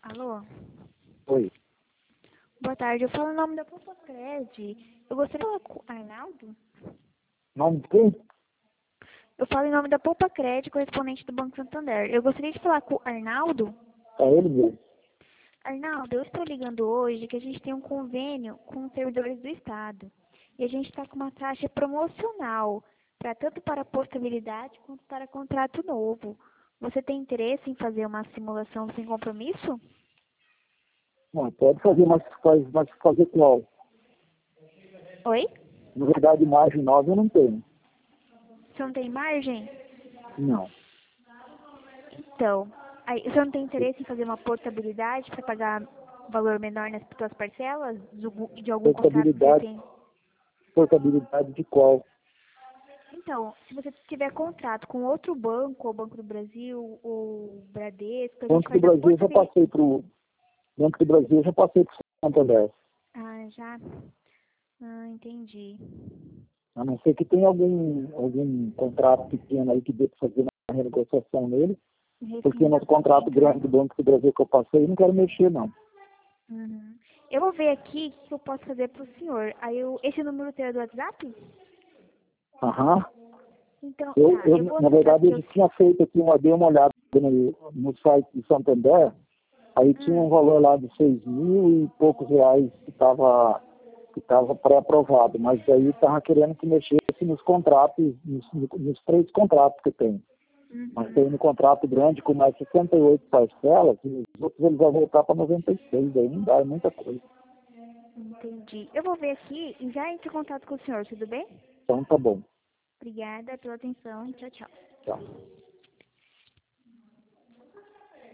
Alô? Oi, Boa tarde, eu falo em nome da Popocred. Eu gostaria de falar com o Arnaldo? nome de quem? Eu falo em nome da Popocred, correspondente do Banco Santander. Eu gostaria de falar com o Arnaldo? É ele mesmo. Arnaldo, eu estou ligando hoje que a gente tem um convênio com os servidores do Estado. E a gente está com uma taxa promocional, tanto para postabilidade quanto para contrato novo. Você tem interesse em fazer uma simulação sem compromisso? Não, pode fazer, mas fazer qual? Oi? Na verdade, margem 9 eu não tenho. Você não tem margem? Não. Então, aí, você não tem interesse em fazer uma portabilidade para pagar valor menor nas suas parcelas de algum contrato que você Portabilidade, tem? portabilidade de qual? Então, se você tiver contrato com outro banco, ou Banco do Brasil, ou Bradesco, a gente Banco do faz a Brasil eu já portabilidade. passei pro Banco do Brasil eu já passei pro Santander. Ah, já? Ah, entendi. A não ser que tenha algum contrato pequeno aí que dê para fazer uma renegociação nele, porque no contrato Refinanciamento, né? grande do Banco do Brasil que eu passei, eu não quero mexer, não. Uhum. Eu vou ver aqui o que eu posso fazer pro senhor. Esse número teu é do WhatsApp? Aham. Então, Eu, tá, eu, eu vou na anotar verdade, aqui. eu tinha feito aqui, dei uma olhada no site do Santander. Aí tinha um Hum, valor lá de 6.000 e poucos reais que tava pré-aprovado, mas aí estava querendo que mexesse nos contratos, nos 3 contratos que tem. Mas tem uhum. no contrato grande com mais 68 parcelas, e os outros eles vão voltar para 96, aí não dá, é muita coisa. Entendi. Eu vou ver aqui e já entro em contato com o senhor, tudo bem? Então tá bom. Obrigada pela atenção. Tchau, tchau. Tchau.